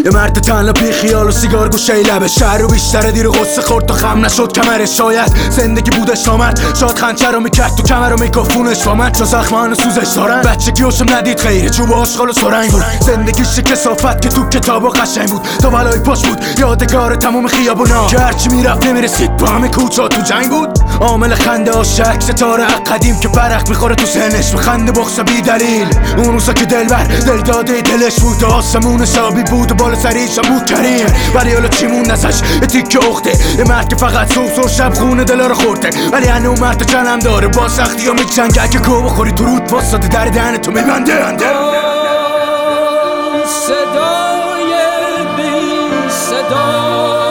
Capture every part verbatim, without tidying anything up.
یه مرد تنها بی خیال و سیگار گوشه لبه شهر رو بیشتره دیر و غصه خورد تا خم نشد کمرش. شاید زندگی بودش نامرد، شاید خنچه رو میکرد تو کمر و میکافونش با من چا زخمان سوزش دارن. بچگی هاشم ندید خیره چوب و آشغال و سرنگ بود. زندگیش کثافت که تو کتاب و قشنگ بود تا بلای پاش بود یادگار تموم خیابونا که هرچی میرفت نمیرسید با همه کوچا تو جنگ بود. عامل خنده ها شک ستاره قدیم که برق میخوره تو ذهنش بخنده بخصه بی دلیل. اون روزا که دلبر دل داده دلش بود آسمون شابی بود و بالا سریش هم بود کریم. ولی حالا چیمون ازش یه تیکه اخته، یه مرد که فقط صبح و شب خونه دلا رو خورده. ولی هنو اون مرد جنم داره با سختی ها میجنگه اگه کو بخوری تو رود واساده در دهن تو میبنده. صدای بی صدا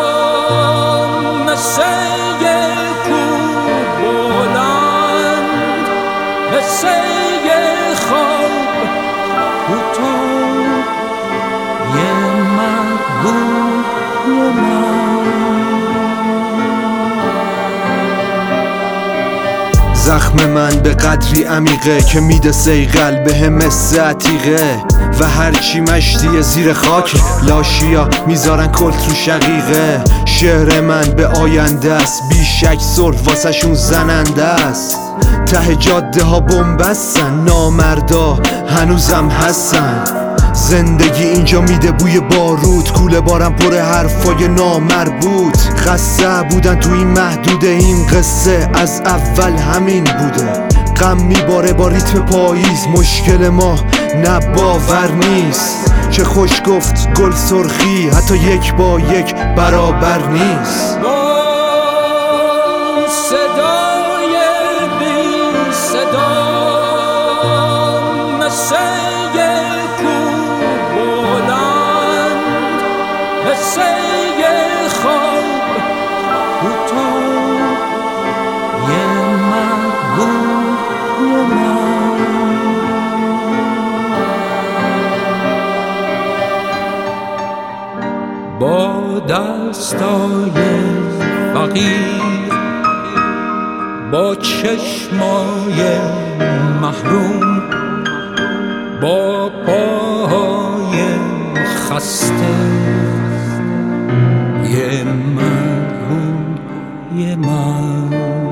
مثل یه کوه بلند، مثل یه خواب کوتاه، یه محبوب من. زخم من به قدری عمیقه که میده سیغل به هم مثل عتیقه و هرچی مشتی زیر خاک لاشیا میذارن کلت رو شقیقه. شعر من به آینده است بیشک سر واسه شون زننده است. ته جاده ها بومبستن نامردا هنوزم هستن. زندگی اینجا میده بوی بارود، کوله بارم پر حرفای نامربوط. خسته بودن تو این محدوده، این قصه از اول همین بوده. غم میباره با ریتم پاییز، مشکل ما نه باور نیست. چه خوش گفت گل سرخی حتی یک با یک برابر نیست. صدای بی صدا مثل یه کوه بلند، مثل یه خواب کوتاه، یه محبوب من. با دستای فقیر، با چشمای محروم، با پاهای خسته، یه مرحوم یه من.